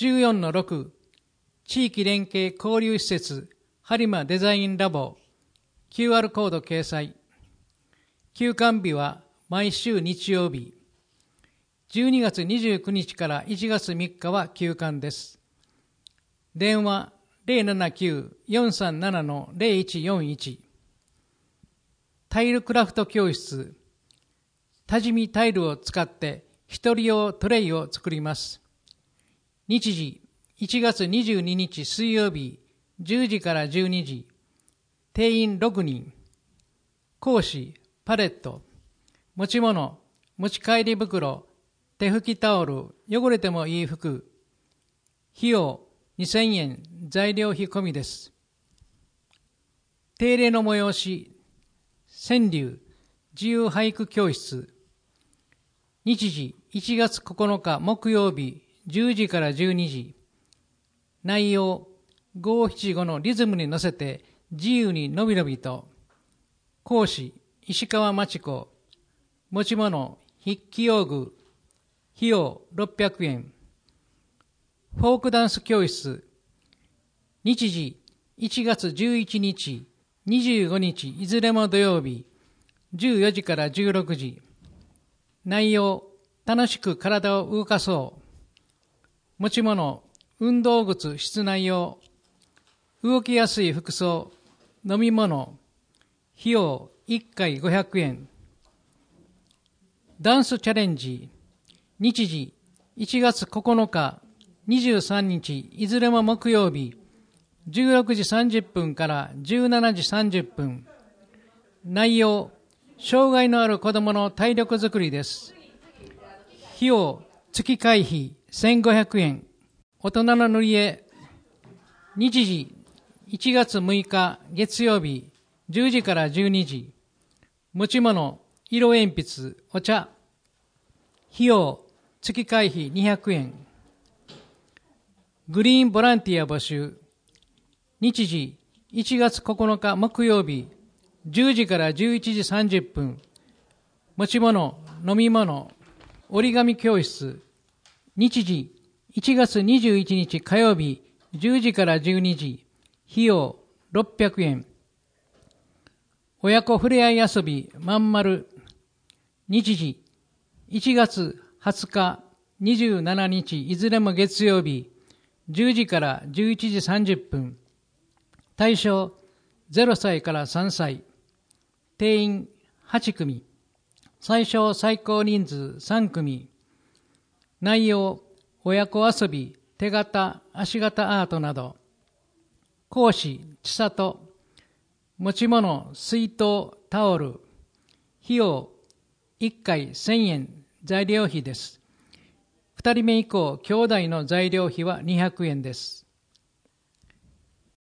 14-6、地域連携交流施設、播磨デザインラボ、QR コード掲載。休館日は毎週日曜日。12月29日から1月3日は休館です。電話079-437-0141。タイルクラフト教室。多治見タイルを使って一人用トレイを作ります。日時1月22日水曜日10時から12時。定員6人。講師、パレット。持ち物、持ち帰り袋、手拭きタオル、汚れてもいい服。費用2000円、材料費込みです。定例の催し、川柳、自由俳句教室。日時1月9日木曜日10時から12時。内容、五七五のリズムに乗せて自由にのびのびと。講師、石川真知子。持ち物、筆記用具。費用600円。フォークダンス教室。日時1月11日、25日いずれも土曜日、14時から16時。内容、楽しく体を動かそう。持ち物、運動靴室内用。動きやすい服装、飲み物。費用1回500円。ダンスチャレンジ。日時1月9日、23日いずれも木曜日、16時30分から17時30分。内容、障害のある子どもの体力づくりです。費用、月会費1500円。大人の塗り絵。日時、1月6日月曜日、10時から12時。持ち物、色鉛筆、お茶。費用、月会費200円。グリーンボランティア募集。日時、1月9日木曜日、10時から11時30分。持ち物、飲み物、折り紙教室。日時、1月21日火曜日、10時から12時。費用、600円。親子ふれあい遊び、まんまる。日時、1月20日、27日、いずれも月曜日、10時から11時30分。対象、0歳から3歳。定員8組。最小最高人数3組。内容、親子遊び、手形、足形アートなど。講師、千里。持ち物、水筒、タオル。費用、1回1000円、材料費です。2人目以降、兄弟の材料費は200円です。